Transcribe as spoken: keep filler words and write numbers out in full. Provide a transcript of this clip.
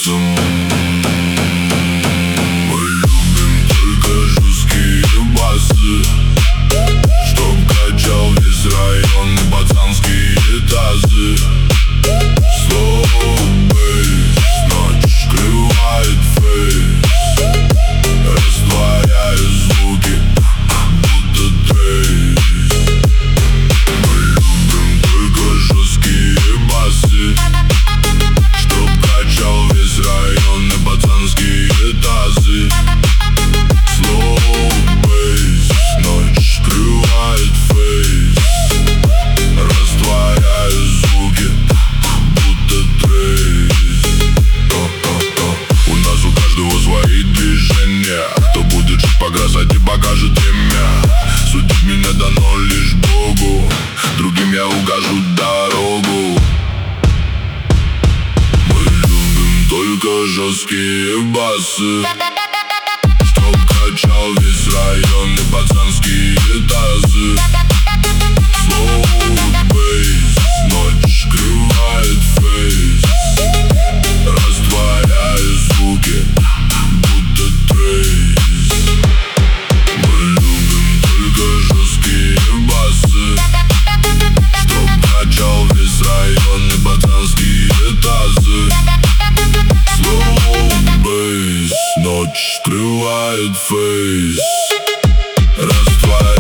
басом. Мы любим только жесткие басы, чтоб качал весь район и пацанские тазы. Slow bass, ночь скрывает фейс, раздвояя звуки, будто трейс. Мы любим только жесткие басы, чтоб качал весь район и пацанские тазы. Slow bass, ночь скрывает фейс, раздвояя звуки, будто трейс. У нас у каждого свои движения. Кто будет жить по красоте, покажет время. Судить меня дано лишь Богу, другим я укажу дорогу. Мы любим только жесткие басы, чтоб качал весь район и пацанские тазы. Slow bass, ночь скрывает фейс, раздвояя звуки, будто трейс. Мы любим только жесткие басы, чтоб качал весь район и пацанские тазы. Slow bass, ночь скрывает фейс, раздвояя